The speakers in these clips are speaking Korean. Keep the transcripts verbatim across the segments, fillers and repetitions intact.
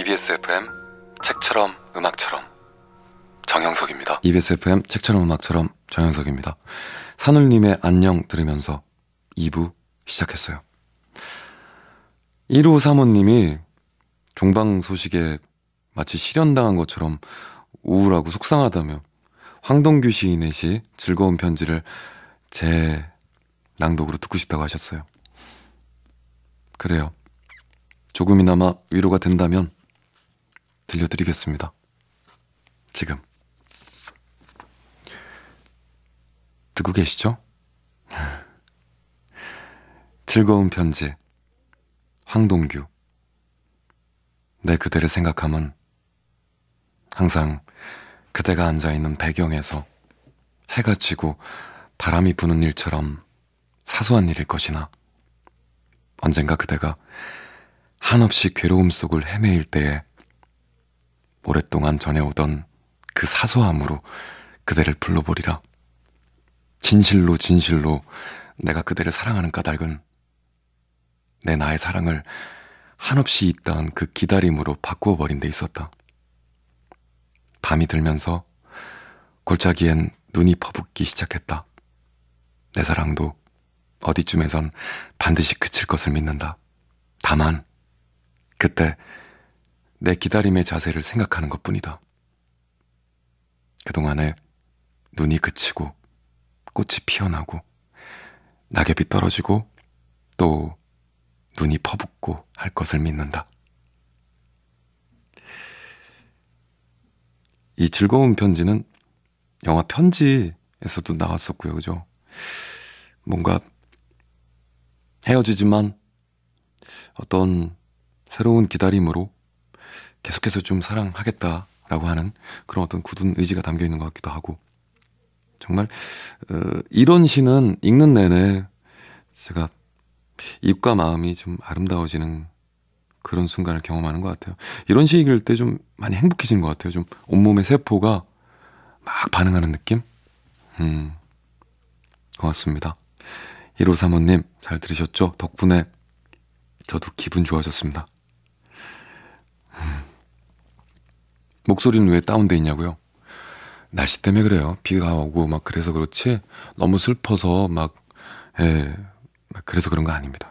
이비에스 에프엠 책처럼 음악처럼 정영석입니다. 이비에스 에프엠 책처럼 음악처럼 정영석입니다. 산울님의 안녕 들으면서 이 부 시작했어요. 일오삼오님이 종방 소식에 마치 실현당한 것처럼 우울하고 속상하다며 황동규 시인의 시 즐거운 편지를 제 낭독으로 듣고 싶다고 하셨어요. 그래요. 조금이나마 위로가 된다면 들려드리겠습니다. 지금 듣고 계시죠? 즐거운 편지 황동규. 내 그대를 생각하면 항상 그대가 앉아있는 배경에서 해가 지고 바람이 부는 일처럼 사소한 일일 것이나 언젠가 그대가 한없이 괴로움 속을 헤매일 때에 오랫동안 전해오던 그 사소함으로 그대를 불러보리라. 진실로 진실로 내가 그대를 사랑하는 까닭은 내 나의 사랑을 한없이 있다한 그 기다림으로 바꾸어버린 데 있었다. 밤이 들면서 골짜기엔 눈이 퍼붓기 시작했다. 내 사랑도 어디쯤에선 반드시 그칠 것을 믿는다. 다만 그때 내 기다림의 자세를 생각하는 것뿐이다. 그동안에 눈이 그치고 꽃이 피어나고 낙엽이 떨어지고 또 눈이 퍼붓고 할 것을 믿는다. 이 즐거운 편지는 영화 편지에서도 나왔었고요. 그죠? 뭔가 헤어지지만 어떤 새로운 기다림으로 계속해서 좀 사랑하겠다라고 하는 그런 어떤 굳은 의지가 담겨 있는 것 같기도 하고, 정말 어, 이런 시는 읽는 내내 제가 입과 마음이 좀 아름다워지는 그런 순간을 경험하는 것 같아요. 이런 시 읽을 때 좀 많이 행복해지는 것 같아요. 좀 온몸의 세포가 막 반응하는 느낌? 음, 고맙습니다. 일오삼오님 잘 들으셨죠? 덕분에 저도 기분 좋아졌습니다. 음, 목소리는 왜 다운돼 있냐고요? 날씨 때문에 그래요. 비가 오고 막 그래서 그렇지 너무 슬퍼서 막, 예, 막 그래서 그런 거 아닙니다.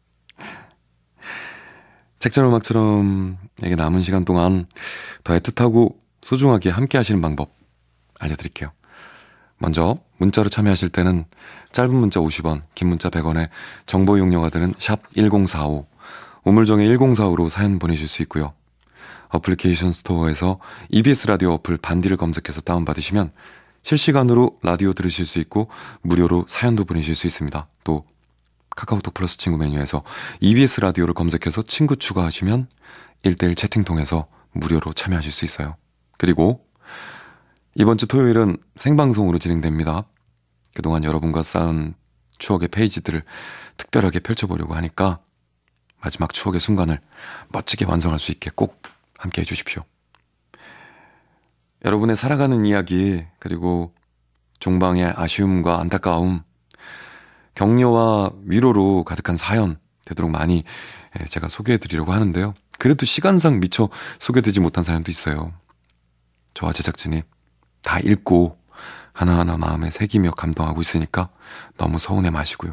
책처럼 음악처럼 에게 남은 시간 동안 더 애틋하고 소중하게 함께 하시는 방법 알려드릴게요. 먼저 문자로 참여하실 때는 짧은 문자 오십 원, 긴 문자 백 원에 정보 이용료가 드는 샵 일공사오, 우물정의 일공사오로 사연 보내실 수 있고요. 어플리케이션 스토어에서 이비에스 라디오 어플 반디를 검색해서 다운받으시면 실시간으로 라디오 들으실 수 있고 무료로 사연도 보내실 수 있습니다. 또 카카오톡 플러스 친구 메뉴에서 이비에스 라디오를 검색해서 친구 추가하시면 일 대일 채팅 통해서 무료로 참여하실 수 있어요. 그리고 이번 주 토요일은 생방송으로 진행됩니다. 그동안 여러분과 쌓은 추억의 페이지들을 특별하게 펼쳐보려고 하니까 마지막 추억의 순간을 멋지게 완성할 수 있게 꼭 함께 해주십시오. 여러분의 살아가는 이야기, 그리고 종방의 아쉬움과 안타까움, 격려와 위로로 가득한 사연 되도록 많이 제가 소개해드리려고 하는데요. 그래도 시간상 미처 소개되지 못한 사연도 있어요. 저와 제작진이 다 읽고 하나하나 마음에 새기며 감동하고 있으니까 너무 서운해 마시고요.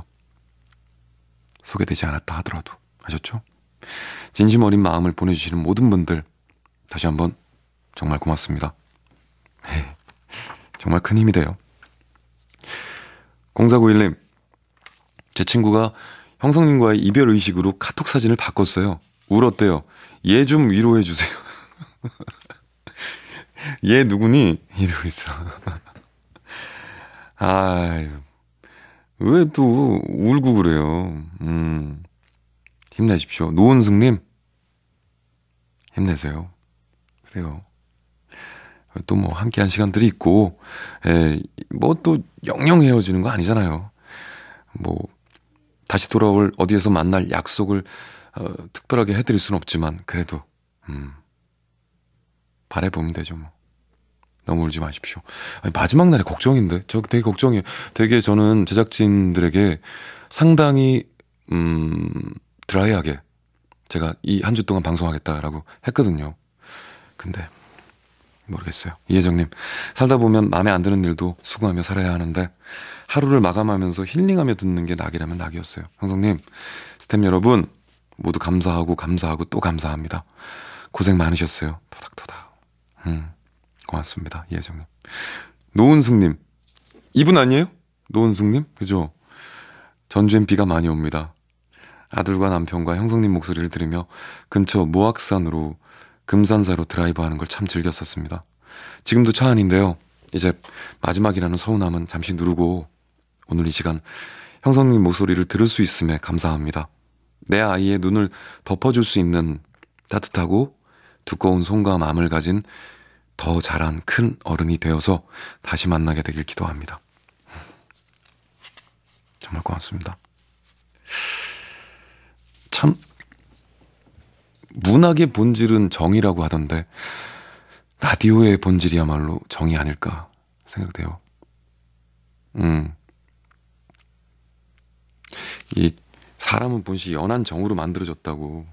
소개되지 않았다 하더라도, 아셨죠? 진심 어린 마음을 보내주시는 모든 분들 다시 한번 정말 고맙습니다. 정말 큰 힘이 돼요. 공사구일님, 제 친구가 형성님과의 이별 의식으로 카톡 사진을 바꿨어요. 울었대요. 얘 좀 위로해 주세요. 얘 누구니? 이러고 있어. 아유, 왜 또 울고 그래요. 음, 힘내십시오. 노은승님, 힘내세요. 그래요. 또 뭐 함께한 시간들이 있고, 뭐 또 영영 헤어지는 거 아니잖아요. 뭐 다시 돌아올 어디에서 만날 약속을 어, 특별하게 해드릴 수는 없지만 그래도 음, 바라보면 되죠. 뭐 너무 울지 마십시오. 아니, 마지막 날에 걱정인데 저 되게 걱정이에요. 되게 저는 제작진들에게 상당히 음, 드라이하게 제가 이 한 주 동안 방송하겠다라고 했거든요. 근데 모르겠어요. 이혜정님, 살다 보면 마음에 안 드는 일도 수긍하며 살아야 하는데 하루를 마감하면서 힐링하며 듣는 게 낙이라면 낙이었어요. 형성님, 스태프 여러분 모두 감사하고 감사하고 또 감사합니다. 고생 많으셨어요. 토닥토닥. 음, 고맙습니다. 이혜정님. 노은숙님, 이분 아니에요? 노은숙님? 그죠? 전주엔 비가 많이 옵니다. 아들과 남편과 형성님 목소리를 들으며 근처 모악산으로 금산사로 드라이브하는 걸 참 즐겼었습니다. 지금도 차 안인데요. 이제 마지막이라는 서운함은 잠시 누르고 오늘 이 시간 형성님 목소리를 들을 수 있음에 감사합니다. 내 아이의 눈을 덮어줄 수 있는 따뜻하고 두꺼운 손과 마음을 가진 더 자란 큰 어른이 되어서 다시 만나게 되길 기도합니다. 정말 고맙습니다. 참 문학의 본질은 정이라고 하던데 라디오의 본질이야말로 정이 아닐까 생각돼요. 음, 이 사람은 본시 연한 정으로 만들어졌다고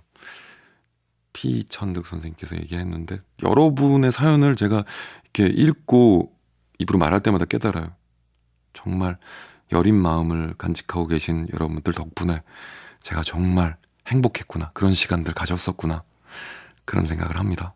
피천득 선생님께서 얘기했는데 여러분의 사연을 제가 이렇게 읽고 입으로 말할 때마다 깨달아요. 정말 여린 마음을 간직하고 계신 여러분들 덕분에 제가 정말 행복했구나. 그런 시간들 가졌었구나. 그런 생각을 합니다.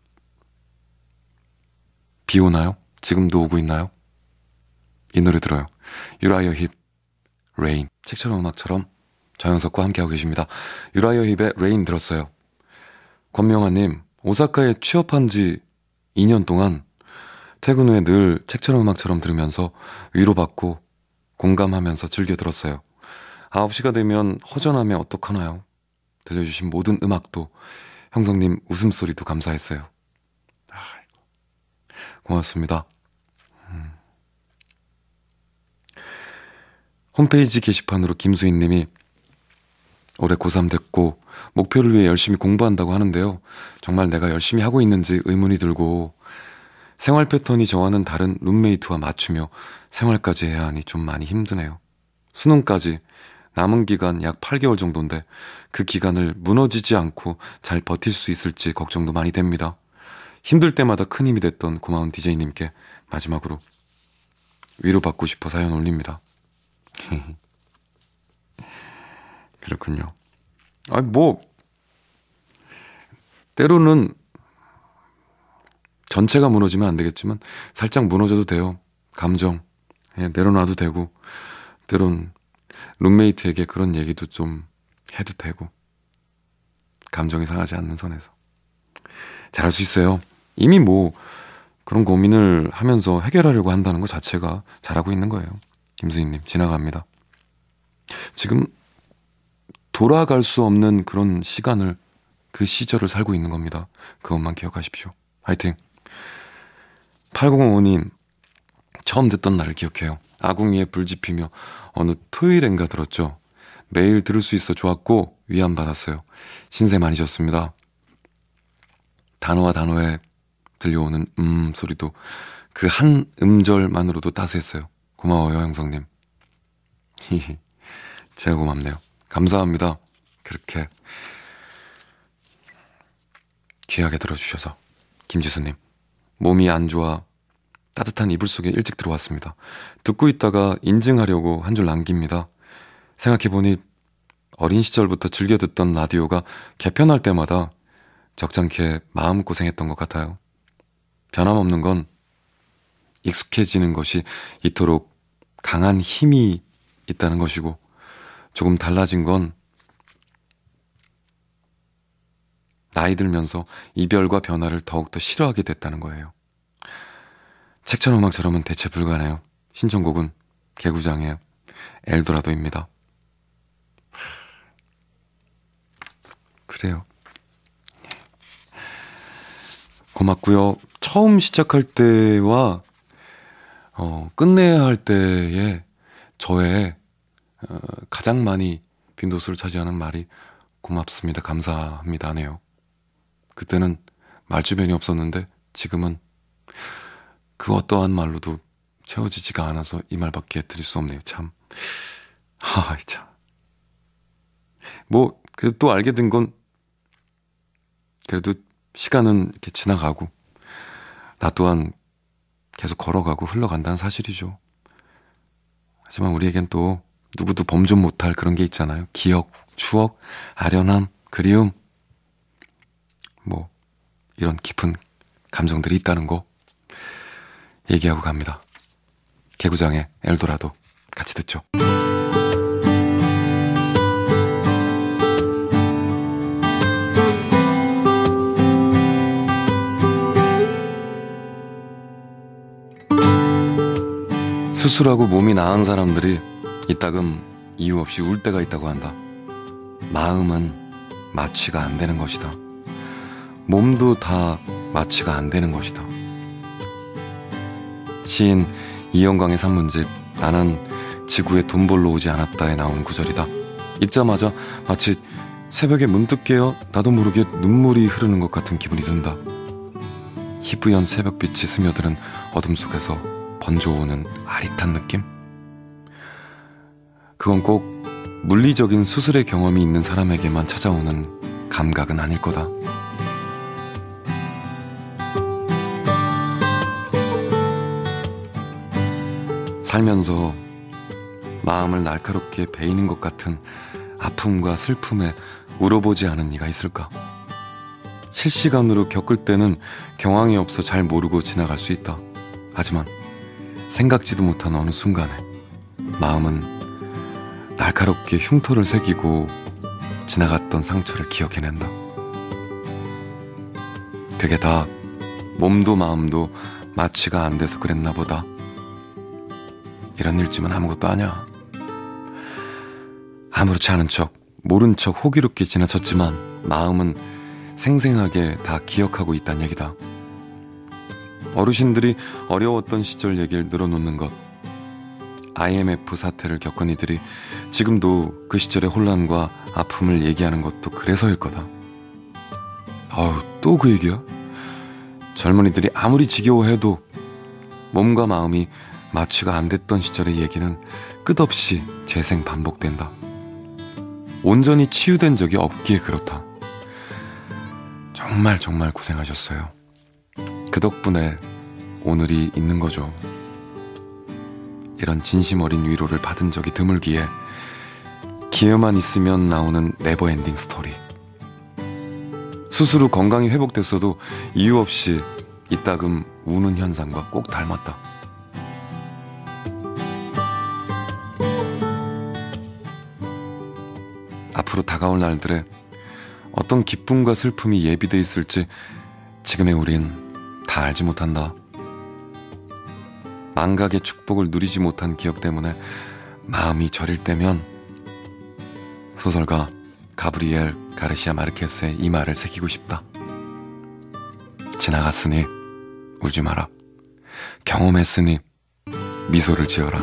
비 오나요? 지금도 오고 있나요? 이 노래 들어요. 유라이어 힙, 레인. 책처럼 음악처럼 정영석과 함께하고 계십니다. 유라이어 힙의 레인 들었어요. 권명아님, 오사카에 취업한 지 이 년 동안 퇴근 후에 늘 책처럼 음악처럼 들으면서 위로받고 공감하면서 즐겨 들었어요. 아홉 시가 되면 허전하면 어떡하나요? 들려주신 모든 음악도 형성님 웃음소리도 감사했어요. 아이고, 고맙습니다. 음. 홈페이지 게시판으로 김수인님이 올해 고삼 됐고 목표를 위해 열심히 공부한다고 하는데요. 정말 내가 열심히 하고 있는지 의문이 들고 생활 패턴이 저와는 다른 룸메이트와 맞추며 생활까지 해야 하니 좀 많이 힘드네요. 수능까지 남은 기간 약 팔 개월 정도인데 그 기간을 무너지지 않고 잘 버틸 수 있을지 걱정도 많이 됩니다. 힘들 때마다 큰 힘이 됐던 고마운 디제이님께 마지막으로 위로받고 싶어 사연 올립니다. 그렇군요. 아, 뭐 때로는 전체가 무너지면 안 되겠지만 살짝 무너져도 돼요. 감정 예, 내려놔도 되고 때론 룸메이트에게 그런 얘기도 좀 해도 되고 감정이 상하지 않는 선에서 잘할 수 있어요. 이미 뭐 그런 고민을 하면서 해결하려고 한다는 것 자체가 잘하고 있는 거예요. 김수희님 지나갑니다. 지금 돌아갈 수 없는 그런 시간을 그 시절을 살고 있는 겁니다. 그것만 기억하십시오. 화이팅. 팔공오님 처음 듣던 날을 기억해요. 아궁이에 불 지피며 어느 토요일엔가 들었죠. 매일 들을 수 있어 좋았고 위안받았어요. 신세 많이 졌습니다. 단어와 단어에 들려오는 음 소리도 그 한 음절만으로도 따스했어요. 고마워요 형성님. 히히 제가 고맙네요. 감사합니다. 그렇게 귀하게 들어주셔서. 김지수님 몸이 안 좋아 따뜻한 이불 속에 일찍 들어왔습니다. 듣고 있다가 인증하려고 한 줄 남깁니다. 생각해보니 어린 시절부터 즐겨 듣던 라디오가 개편할 때마다 적잖게 마음고생했던 것 같아요. 변함없는 건 익숙해지는 것이 이토록 강한 힘이 있다는 것이고 조금 달라진 건 나이 들면서 이별과 변화를 더욱더 싫어하게 됐다는 거예요. 책처럼 음악처럼은 대체 불가네요. 신청곡은 개구장의 엘도라도입니다. 그래요. 고맙고요. 처음 시작할 때와 어, 끝내야 할 때에 저의 어, 가장 많이 빈도수를 차지하는 말이 고맙습니다. 감사합니다 하네요. 그때는 말주변이 없었는데 지금은 그 어떠한 말로도 채워지지가 않아서 이 말밖에 드릴 수 없네요. 참. 하, 참. 뭐, 그 또 알게 된 건 그래도 시간은 이렇게 지나가고 나 또한 계속 걸어가고 흘러간다는 사실이죠. 하지만 우리에겐 또 누구도 범접 못할 그런 게 있잖아요. 기억, 추억, 아련함, 그리움, 뭐 이런 깊은 감정들이 있다는 거 얘기하고 갑니다. 개구장의 엘도라도 같이 듣죠. 수술하고 몸이 나은 사람들이 이따금 이유 없이 울 때가 있다고 한다. 마음은 마취가 안 되는 것이다. 몸도 다 마취가 안 되는 것이다. 시인 이영광의 산문집 나는 지구에 돈 벌러 오지 않았다에 나온 구절이다. 읽자마자 마치 새벽에 문득 깨어 나도 모르게 눈물이 흐르는 것 같은 기분이 든다. 희뿌연 새벽빛이 스며드는 어둠 속에서 번져오는 아릿한 느낌? 그건 꼭 물리적인 수술의 경험이 있는 사람에게만 찾아오는 감각은 아닐 거다. 살면서 마음을 날카롭게 베이는 것 같은 아픔과 슬픔에 울어보지 않은 이가 있을까? 실시간으로 겪을 때는 경황이 없어 잘 모르고 지나갈 수 있다. 하지만 생각지도 못한 어느 순간에 마음은 날카롭게 흉터를 새기고 지나갔던 상처를 기억해낸다. 그게 다 몸도 마음도 마취가 안 돼서 그랬나 보다. 이런 일쯤은 아무것도 아니야. 아무렇지 않은 척, 모른 척 호기롭게 지나쳤지만 마음은 생생하게 다 기억하고 있다는 얘기다. 어르신들이 어려웠던 시절 얘기를 늘어놓는 것, 아이엠에프 사태를 겪은 이들이 지금도 그 시절의 혼란과 아픔을 얘기하는 것도 그래서일 거다. 아우, 또 그 얘기야? 젊은이들이 아무리 지겨워해도 몸과 마음이 마취가 안 됐던 시절의 얘기는 끝없이 재생 반복된다. 온전히 치유된 적이 없기에 그렇다. 정말 정말 고생하셨어요. 그 덕분에 오늘이 있는 거죠. 이런 진심 어린 위로를 받은 적이 드물기에 기회만 있으면 나오는 네버엔딩 스토리. 수술 후 건강이 회복됐어도 이유 없이 이따금 우는 현상과 꼭 닮았다. 앞으로 다가올 날들에 어떤 기쁨과 슬픔이 예비돼 있을지 지금의 우린 다 알지 못한다. 망각의 축복을 누리지 못한 기억 때문에 마음이 저릴 때면 소설가 가브리엘 가르시아 마르케스의 이 말을 새기고 싶다. 지나갔으니 울지 마라. 경험했으니 미소를 지어라.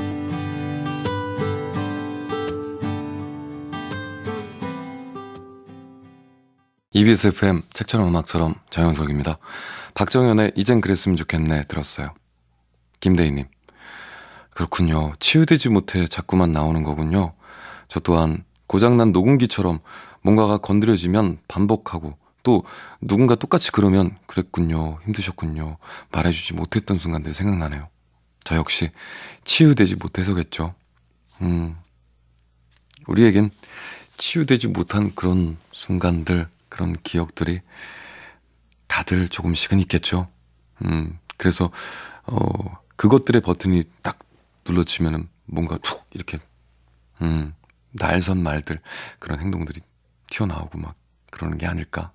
이비에스 에프엠 책처럼 음악처럼 정현석입니다. 박정현의 이젠 그랬으면 좋겠네 들었어요. 김대희님, 그렇군요. 치유되지 못해 자꾸만 나오는 거군요. 저 또한 고장난 녹음기처럼 뭔가가 건드려지면 반복하고 또 누군가 똑같이 그러면 그랬군요, 힘드셨군요, 말해주지 못했던 순간들이 생각나네요. 저 역시 치유되지 못해서겠죠. 음, 우리에겐 치유되지 못한 그런 순간들, 그런 기억들이 다들 조금씩은 있겠죠. 음, 그래서 어, 그것들의 버튼이 딱 눌러치면은 뭔가 툭 이렇게 음, 날선 말들, 그런 행동들이 튀어나오고 막 그러는 게 아닐까.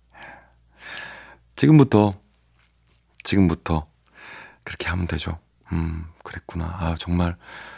지금부터 지금부터 그렇게 하면 되죠. 음, 그랬구나. 아, 정말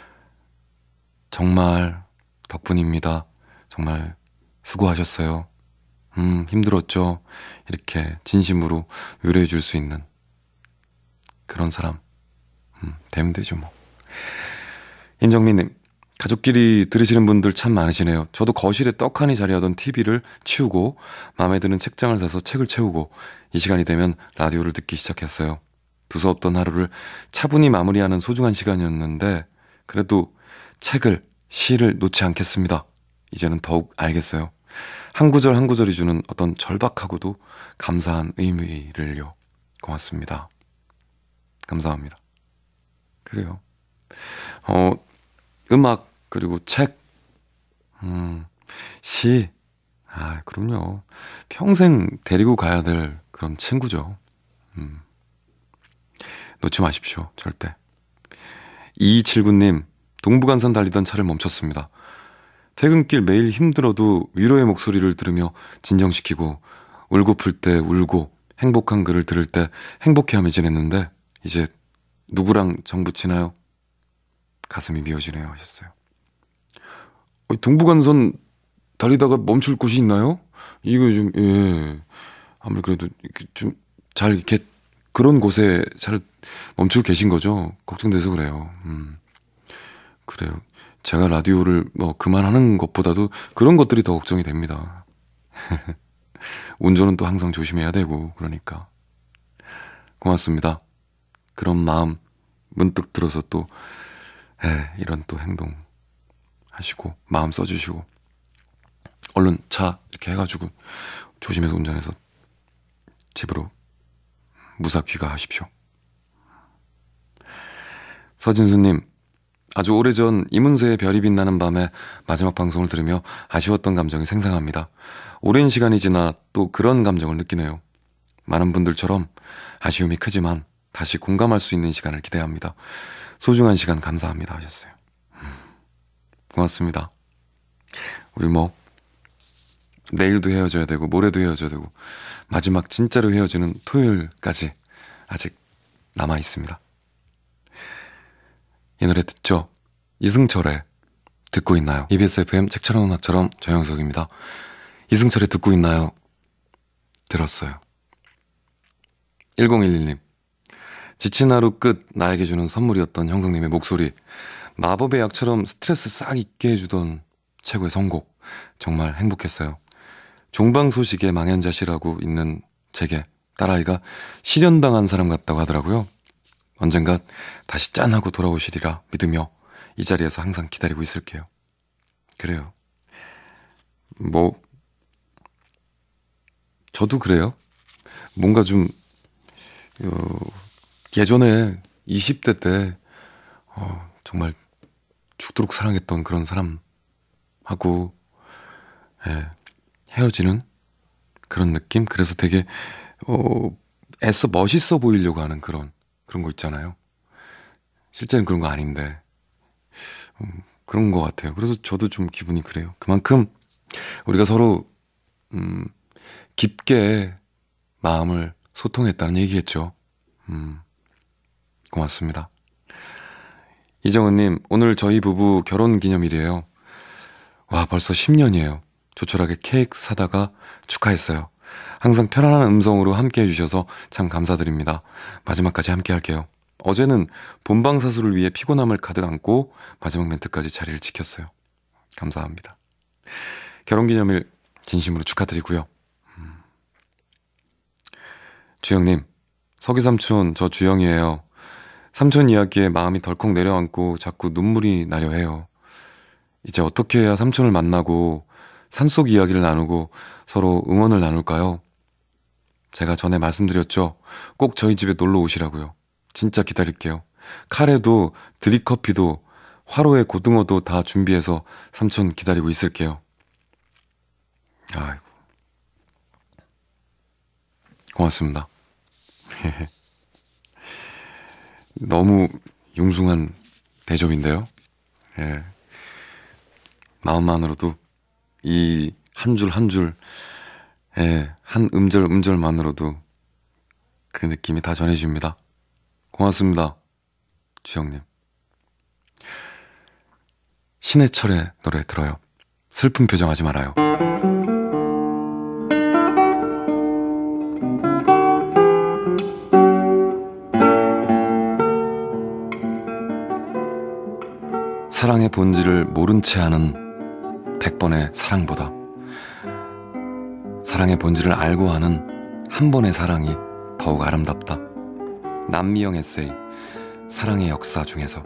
정말 덕분입니다. 정말 수고하셨어요. 음, 힘들었죠. 이렇게 진심으로 위로해 줄 수 있는 그런 사람 음, 되면 되죠 뭐. 인정민님, 가족끼리 들으시는 분들 참 많으시네요. 저도 거실에 떡하니 자리하던 티비를 치우고 마음에 드는 책장을 사서 책을 채우고 이 시간이 되면 라디오를 듣기 시작했어요. 두서없던 하루를 차분히 마무리하는 소중한 시간이었는데 그래도 책을, 시를 놓지 않겠습니다. 이제는 더욱 알겠어요. 한 구절 한 구절이 주는 어떤 절박하고도 감사한 의미를요. 고맙습니다. 감사합니다. 그래요. 어, 음악, 그리고 책, 음, 시, 아, 그럼요. 평생 데리고 가야 될 그런 친구죠. 음. 놓지 마십시오. 절대. 이이칠구 님, 동부간선 달리던 차를 멈췄습니다. 퇴근길 매일 힘들어도 위로의 목소리를 들으며 진정시키고 울고플 때 울고 행복한 글을 들을 때 행복해하며 지냈는데 이제 누구랑 정붙이나요? 가슴이 미어지네요 하셨어요. 어, 동부간선 달리다가 멈출 곳이 있나요? 이거 좀, 예. 아무리 그래도 좀 잘 이렇게 그런 곳에 잘 멈추고 계신 거죠? 걱정돼서 그래요. 음. 그래요. 제가 라디오를 뭐 그만하는 것보다도 그런 것들이 더 걱정이 됩니다. 운전은 또 항상 조심해야 되고, 그러니까. 고맙습니다. 그런 마음 문득 들어서 또, 에, 이런 또 행동 하시고, 마음 써주시고, 얼른 차 이렇게 해가지고 조심해서 운전해서 집으로 무사 귀가하십시오. 서진수님, 아주 오래전 이문세의 별이 빛나는 밤에 마지막 방송을 들으며 아쉬웠던 감정이 생생합니다. 오랜 시간이 지나 또 그런 감정을 느끼네요. 많은 분들처럼 아쉬움이 크지만 다시 공감할 수 있는 시간을 기대합니다. 소중한 시간 감사합니다 하셨어요. 고맙습니다. 우리 뭐 내일도 헤어져야 되고 모레도 헤어져야 되고 마지막 진짜로 헤어지는 토요일까지 아직 남아 있습니다. 이 노래 듣죠? 이승철의 듣고 있나요? 이비에스 에프엠 책처럼 음악처럼 정영석입니다. 이승철의 듣고 있나요? 들었어요. 일공일일 님, 지친 하루 끝 나에게 주는 선물이었던 형성님의 목소리, 마법의 약처럼 스트레스 싹 잊게 해주던 최고의 선곡, 정말 행복했어요. 종방소식에 망연자실하고 있는 제게 딸아이가 실연당한 사람 같다고 하더라고요. 언젠가 다시 짠하고 돌아오시리라 믿으며 이 자리에서 항상 기다리고 있을게요. 그래요. 뭐 저도 그래요. 뭔가 좀 어, 예전에 이십 대 때 어, 정말 죽도록 사랑했던 그런 사람하고 예, 헤어지는 그런 느낌? 그래서 되게 어, 애써 멋있어 보이려고 하는 그런 그런 거 있잖아요. 실제는 그런 거 아닌데 음, 그런 것 같아요. 그래서 저도 좀 기분이 그래요. 그만큼 우리가 서로 음, 깊게 마음을 소통했다는 얘기겠죠. 음, 고맙습니다. 이정은님, 오늘 저희 부부 결혼기념일이에요. 와, 벌써 십 년이에요. 조촐하게 케이크 사다가 축하했어요. 항상 편안한 음성으로 함께 해주셔서 참 감사드립니다. 마지막까지 함께 할게요. 어제는 본방사수를 위해 피곤함을 가득 안고 마지막 멘트까지 자리를 지켰어요. 감사합니다. 결혼기념일 진심으로 축하드리고요. 음. 주영님, 서기삼촌 저 주영이에요. 삼촌 이야기에 마음이 덜컥 내려앉고 자꾸 눈물이 나려 해요. 이제 어떻게 해야 삼촌을 만나고 산속 이야기를 나누고 서로 응원을 나눌까요? 제가 전에 말씀드렸죠. 꼭 저희 집에 놀러 오시라고요. 진짜 기다릴게요. 카레도 드립커피도 화로에 고등어도 다 준비해서 삼촌 기다리고 있을게요. 아이고, 고맙습니다. 너무 융숭한 대접인데요. 예. 마음만으로도 이 한 줄 한 줄, 예, 한 음절 음절만으로도 그 느낌이 다 전해집니다. 고맙습니다. 주영님. 신해철의 노래 들어요. 슬픈 표정 하지 말아요. 사랑의 본질을 모른 채 하는 백 번의 사랑보다 사랑의 본질을 알고 하는 한 번의 사랑이 더욱 아름답다. 남미영 에세이 사랑의 역사 중에서.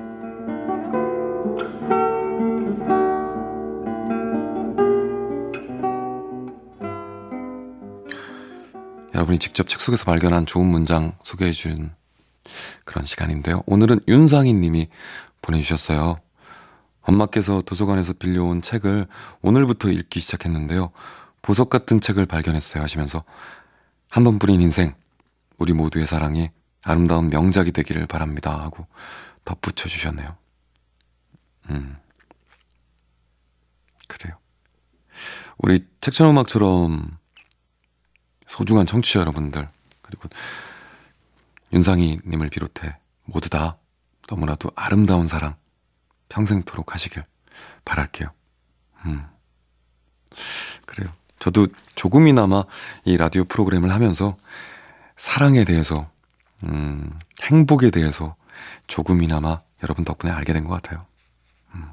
여러분이 직접 책 속에서 발견한 좋은 문장 소개해준 그런 시간인데요. 오늘은 윤상희 님이 보내주셨어요. 엄마께서 도서관에서 빌려온 책을 오늘부터 읽기 시작했는데요. 보석 같은 책을 발견했어요 하시면서 한 번뿐인 인생, 우리 모두의 사랑이 아름다운 명작이 되기를 바랍니다 하고 덧붙여 주셨네요. 음, 그래요. 우리 책처럼음악처럼 소중한 청취자 여러분들, 그리고 윤상희 님을 비롯해 모두 다 너무나도 아름다운 사랑 평생토록 하시길 바랄게요. 음, 그래요. 저도 조금이나마 이 라디오 프로그램을 하면서 사랑에 대해서, 음, 행복에 대해서 조금이나마 여러분 덕분에 알게 된 것 같아요. 음.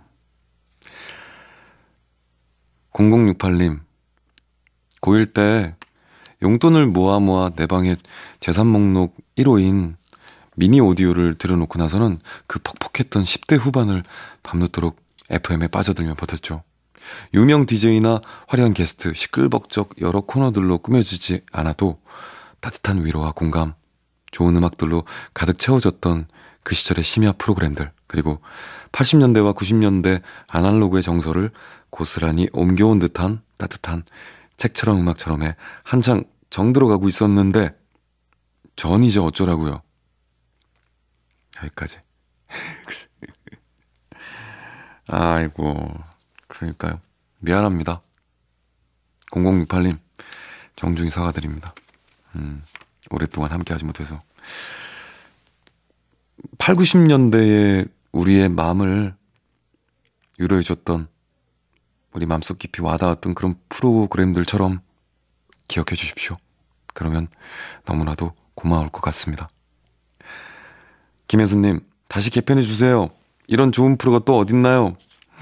공공육팔 님, 고일 때 용돈을 모아 모아 내 방에 재산 목록 일 호인 미니 오디오를 들여놓고 나서는 그 퍽퍽했던 십 대 후반을 밤늦도록 에프엠에 빠져들며 버텼죠. 유명 디제이나 화려한 게스트, 시끌벅적 여러 코너들로 꾸며지지 않아도 따뜻한 위로와 공감, 좋은 음악들로 가득 채워졌던 그 시절의 심야 프로그램들, 그리고 팔십 년대와 구십 년대 아날로그의 정서를 고스란히 옮겨온 듯한 따뜻한 책처럼 음악처럼에 한창 정들어가고 있었는데 전 이제 어쩌라고요. 여기까지. 아이고, 그러니까요. 미안합니다. 공공육팔 님, 정중히 사과드립니다. 음, 오랫동안 함께하지 못해서. 팔, 구십 년대에 우리의 마음을 위로해줬던, 우리 마음속 깊이 와닿았던 그런 프로그램들처럼 기억해 주십시오. 그러면 너무나도 고마울 것 같습니다. 김혜수님, 다시 개편해 주세요. 이런 좋은 프로가 또 어딨나요?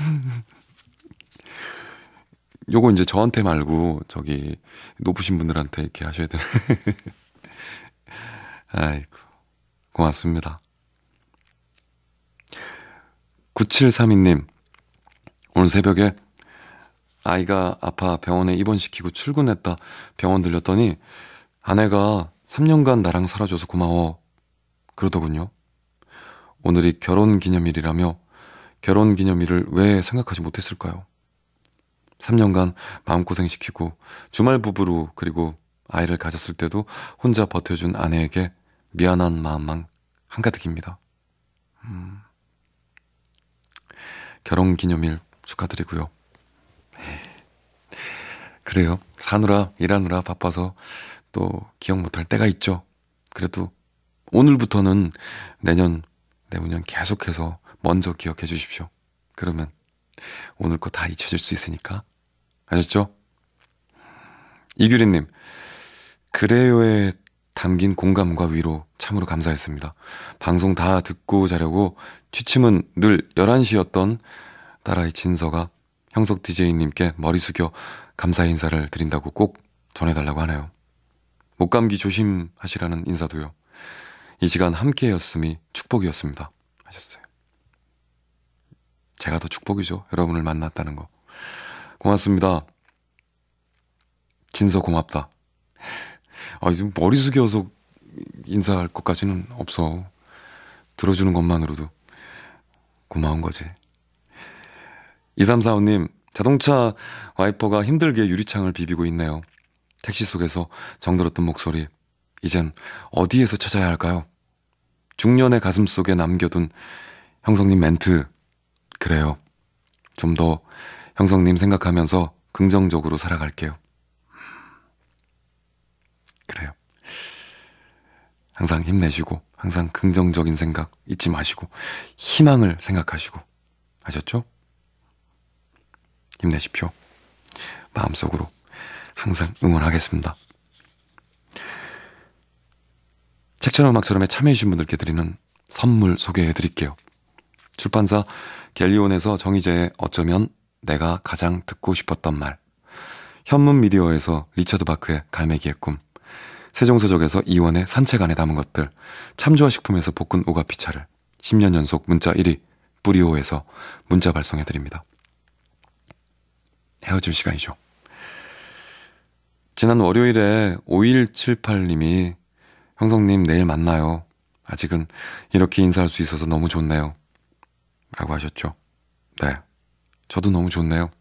요거 이제 저한테 말고 저기 높으신 분들한테 이렇게 하셔야 되는. 아이고, 고맙습니다. 구칠삼이 님, 오늘 새벽에 아이가 아파 병원에 입원시키고 출근했다 병원 들렸더니 아내가 삼 년간 나랑 살아줘서 고마워 그러더군요. 오늘이 결혼기념일이라며 결혼기념일을 왜 생각하지 못했을까요? 삼 년간 마음고생시키고 주말 부부로 그리고 아이를 가졌을 때도 혼자 버텨준 아내에게 미안한 마음만 한가득입니다. 음, 결혼기념일 축하드리고요. 그래요. 사느라 일하느라 바빠서 또 기억 못할 때가 있죠. 그래도 오늘부터는 내년, 내후년 계속해서 먼저 기억해 주십시오. 그러면 오늘 거 다 잊혀질 수 있으니까. 아셨죠? 이규리님, 그래요에 담긴 공감과 위로 참으로 감사했습니다. 방송 다 듣고 자려고 취침은 늘 열한 시였던 딸아이 진서가 형석 디제이님께 머리 숙여 감사 인사를 드린다고 꼭 전해달라고 하네요. 목감기 조심하시라는 인사도요. 이 시간 함께였음이 축복이었습니다. 하셨어요. 제가 더 축복이죠. 여러분을 만났다는 거. 고맙습니다. 진서 고맙다. 아, 지금 머리 숙여서 인사할 것까지는 없어. 들어주는 것만으로도 고마운 거지. 이삼사오 님, 자동차 와이퍼가 힘들게 유리창을 비비고 있네요. 택시 속에서 정들었던 목소리, 이젠 어디에서 찾아야 할까요? 중년의 가슴 속에 남겨둔 형성님 멘트, 그래요. 좀 더 형성님 생각하면서 긍정적으로 살아갈게요. 그래요. 항상 힘내시고 항상 긍정적인 생각 잊지 마시고 희망을 생각하시고, 아셨죠? 힘내십시오. 마음속으로 항상 응원하겠습니다. 책처럼 음악처럼에 참여해주신 분들께 드리는 선물 소개해드릴게요. 출판사 갤리온에서 정희재의 어쩌면 내가 가장 듣고 싶었던 말, 현문 미디어에서 리처드 바크의 갈매기의 꿈, 세종서적에서 이원의 산책 안에 담은 것들, 참조화식품에서 볶은 오가피차를, 십 년 연속 문자 일 위 뿌리오에서 문자 발송해드립니다. 헤어질 시간이죠. 지난 월요일에 오일칠팔님이 형성님 내일 만나요. 아직은 이렇게 인사할 수 있어서 너무 좋네요. 라고 하셨죠. 네, 저도 너무 좋네요.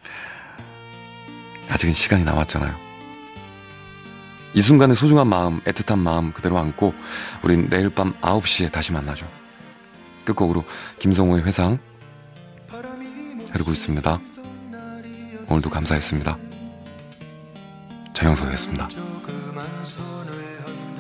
아직은 시간이 남았잖아요. 이 순간의 소중한 마음, 애틋한 마음 그대로 안고 우린 내일 밤 아홉 시에 다시 만나죠. 끝곡으로 김성호의 회상 흐르고 있습니다. 오늘도 감사했습니다. 정영석이었습니다.